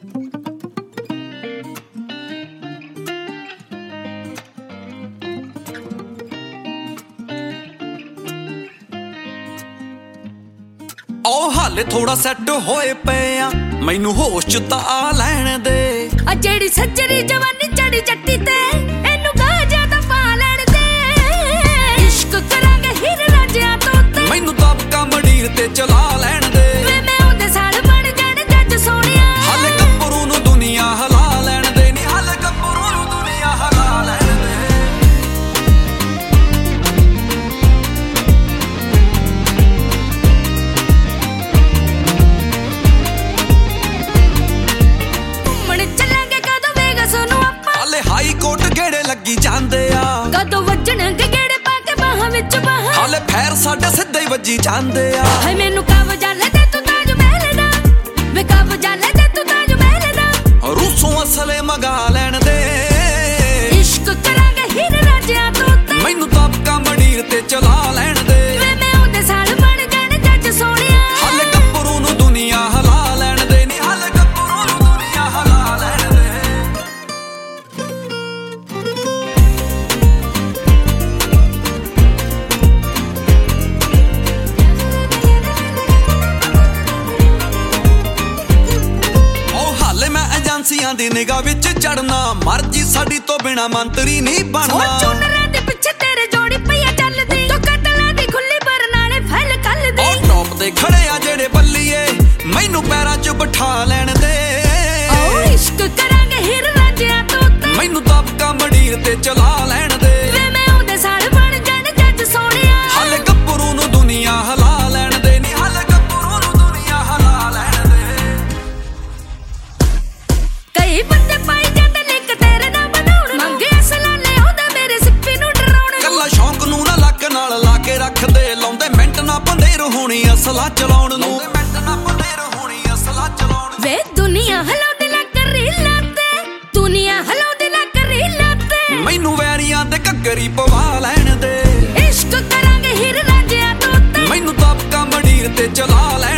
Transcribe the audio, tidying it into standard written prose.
ਉਹ ਹਾਲੇ ਥੋੜਾ ਸੈੱਟ ਹੋਏ ਪਏ ਆ, ਮੈਨੂੰ ਹੋਸ਼ ਚ ਤਾਂ ਆ ਲੈਣ ਦੇ। ਆ ਜਿਹੜੀ ਸੱਜਰੀ ਜਵਾਨੀ ਚੜੀ ਚੱਟੀ ਤੇ ਇਹਨੂੰ ਗਾਜਾ ਤਾਂ ਪਾ ਲੈਣ ਦੇ। ਇਸ਼ਕ ਕਰਾਂਗੇ ਹੀਰ ਰਾਂਝਿਆਂ ਤੋਂ ਤੇ ਮੈਨੂੰ ਦਬਕਾ ਮੰਡੀਰ ਤੇ ਚਲਾ ਲੈਣ ਦੇ। ਵੇ ਮੈਂ ਉਹਦੇ ਸਾਲ ਬਣ ਜਾਣ ਜੱਜ ਸੋਹਣਿਆ। ਹਾਲੇ ਗੱਭਰੂ ਨੂੰ ਦੁਨੀਆ ਹਿਲਾ ਲੈਣ ਦੇ, ਨੀ ਹਾਲੇ ਗੱਭਰੂ ਨੂੰ ਦੁਨੀਆ ਹਿਲਾ ਲੈਣ ਦੇ। ਹਾਈ ਕੋਟ ਗੇੜੇ ਲੱਗੀ ਜਾਂਦੇ ਆ, ਕਦੋਂ ਵੱਜਣਗੇ ਗੇੜੇ ਪਾ ਕੇ ਬਾਹਾਂ ਵਿੱਚ ਬਾਹਾਂ। ਹਾਲੇ ਫੈਰ ਸਾਡੇ ਸਿੱਧੇ ਹੀ ਵੱਜੀ ਜਾਂਦੇ ਆ। ਹਾਏ ਮੈਨੂੰ ਕਬਜ਼ਾ ਲੈ ਦੇ ਤੂੰ ਤਾਜ ਮਹਿਲ ਦਾ, ਵੇ ਕਬਜ਼ਾ ਲੈ ਦੇ ਤੂੰ ਤਾਜ ਮਹਿਲ ਦਾ। ਰੂਸੋਂ ਅਸਲੇ ਮੰਗਾ ਲੈਣ ਦੇ। ਇਸ਼ਕ ਕਰਾਂਗੇ ਹੀਰ ਰਾਂਝਿਆਂ ਤੋਂ ਤੇ ਮੈਨੂੰ ਦਬਕਾ ਮੰਡੀਰ ਤੇ ਚਲਾ ਲੈਣ ਦੇ। ਵੇ ਮੈਂ ਉਹਦੇ ਸਾਲ ਬਣ ਜਾਣ ਜੱਜ ਸੋਹਣਿਆ। ਹਾਲੇ ਗੱਭਰੂ ਨੂੰ ਦੁਨੀਆ ਹਿਲਾ ਲੈਣ ਦੇ, ਨੀ ਹਾਲੇ ਗੱਭਰੂ ਨੂੰ ਦੁਨੀਆ ਹਿਲਾ ਲੈਣ ਦੇ। ਏਜੰਸੀਆਂ ਦੀ ਨਿਗਾਹ ਵਿੱਚ ਚੜਨਾ, ਮਰਜੀ ਸਾਡੀ ਤੋਂ ਬਿਨਾ ਮੰਤਰੀ ਨਹੀਂ ਬਣਨਾ। ਚੁੰਨਰਾਂ ਦੇ ਪਿੱਛੇ ਤੇਰੇ ਜੋੜੀ ਪਈਆ ਚੱਲਦੀ, ਤੂੰ ਕਤਲਾਂ ਦੀ ਖੁੱਲੀ ਬਰਨਾਲੇ ਫੈਲ ਕੱਲਦੀ। ਉਹ ਟੌਪ ਤੇ ਖੜੇ ਆ ਜਿਹੜੇ ਬੱਲੀਏ, ਮੈਨੂੰ ਪੈਰਾਂ 'ਚ ਬਿਠਾ ਲੈਣ ਦੇ। ਓ ਇਸ਼ਕ ਕਰਾਂਗੇ ਹੀਰ ਰਾਂਝਿਆਂ ਤੋਂ ਤੇ ਮੈਨੂੰ ਦਬਕਾ ਮੰਡੀਰ ਤੇ ਚਲਾ ਲੈਣ ਦੇ। ਵੇ ਮੈਂ ਉਹਦੇ ਸਾਲ ਬਣ ਜਾਣ ਜੱਜ ਸੋਹਣਿਆ। ਹਾਲੇ ਗੱਭਰੂ ਨੂੰ ਦੁਨੀਆ ਹਿਲਾ ਲੈਣ ਦੇ, ਨੀ ਹਾਲੇ ਗੱਭਰੂ ਨੂੰ ਦੁਨੀਆ ਹਿਲਾ ਲੈਣ ਦੇ। ਕਈ ਬੰਦੇ ਪਾਈ ਜਾਂਦੇ ਲਿੰਕ ਤੇਰੇ ਨਾਲ ਬਣਾਉਣ, ਮੰਗੇ ਅਸਲਾ ਲੈ ਆਉਂਦਾ ਮੇਰੇ ਸਿੱਪੀ ਨੂੰ ਡਰਾਉਣ। ਕੱਲਾ ਸ਼ੌਂਕ ਨੂੰ ਨਾ ਲੱਕ ਨਾਲ ਲਾ ਕੇ ਰੱਖਦੇ, ਲਾਉਂਦੇ ਮਿੰਟ ਨਾ ਬੰਦੇਰ ਹੋਣੀ ਅਸਲਾ ਚਲਾਉਣ ਨੂੰ। ਮਿੰਟ ਨਾ ਬੰਦੇਰ ਹੋਣੀ ਅਸਲਾ ਚਲਾਉਣ। ਵੇ ਦੁਨੀਆ ਹਲਾਉਂਦੇ ਲੱਗ ਰੀਲਾਂ ਤੇ, ਦੁਨੀਆ ਹਲਾਉਂਦੇ ਲੱਗ ਰੀਲਾਂ ਤੇ ਮੈਨੂੰ ਵੈਰੀਆਂ ਦੇ ਘੱਗਰੀ ਪਵਾ ਲੈਣ ਦੇ। ਇਸ਼ਕ ਕਰਾਂਗੇ ਹੀਰ ਰਾਂਝਿਆਂ ਤੋਂ ਤੇ ਮੈਨੂੰ ਦਬਕਾ ਮੰਡੀਰ ਤੇ ਚਲਾ ਲੈ